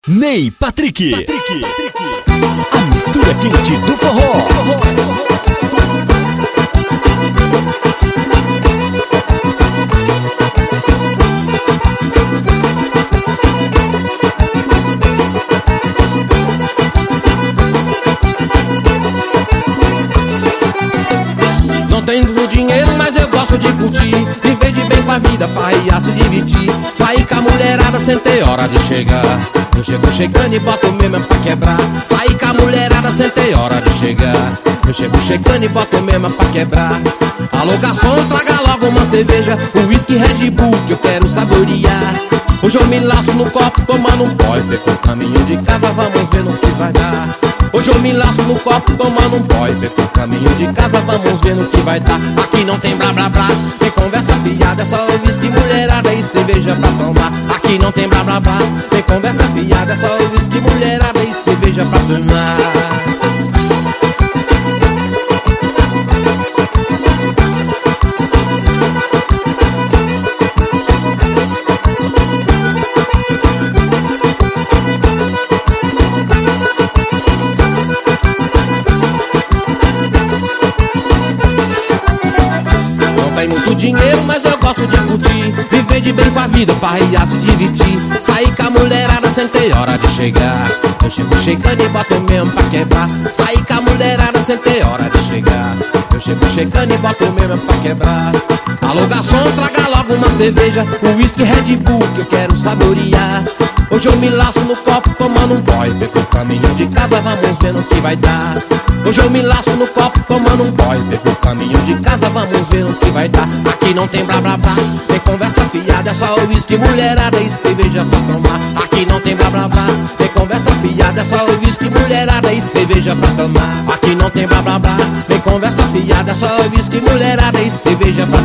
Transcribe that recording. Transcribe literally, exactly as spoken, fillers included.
Ney Patrick, Patrick, Patrick, a mistura quente do forró. Não tenho dinheiro, mas eu gosto de curtir, viver de bem com a vida, farrear, se divertir. Sair com a mulherada sem ter hora de chegar. Eu chego chegando e boto mesmo pra quebrar. Sair com a mulherada sem ter hora de chegar. Eu chego chegando e boto mesmo pra quebrar. Alô garçom, traga logo uma cerveja, um whisky Red Bull que eu quero saborear. Hoje eu me lasco no copo tomando um pó, e pego o caminho de casa, vamos ver no que vai dar. Hoje eu me lasco no copo tomando um pó, e pego o caminho de casa, vamos ver no que vai dar. Aqui não tem blá blá blá, tem conversa fiada, é só whisky, mulherada e cerveja pra tomar. Aqui não tem blá blá blá, tem conversa fiada, é só whisky, mulherada e cerveja pra tomar. Tem muito dinheiro, mas eu gosto de curtir, viver de bem com a vida, farrear, se divertir. Sair com a mulherada sem ter hora de chegar. Eu chego chegando e boto mesmo pra quebrar. Sair com a mulherada sem ter hora de chegar. Eu chego chegando e boto mesmo pra quebrar. Alô garçom, traga logo uma cerveja, um whisky Red Bull que eu quero saborear. Hoje eu me laço no copo tomando um boy, pego o caminho de casa, vamos ver no que vai dar. Hoje eu me lasco no copo tomando um boy, pego o caminho de casa, vamos ver no que vai dar. Aqui não tem blá blá blá, tem conversa fiada, é só whisky, mulherada e cerveja pra tomar. Aqui não tem blá blá blá, tem conversa fiada, é só whisky, mulherada e cerveja pra tomar. Aqui não tem blá blá blá, tem conversa fiada, é só whisky, mulherada e cerveja pra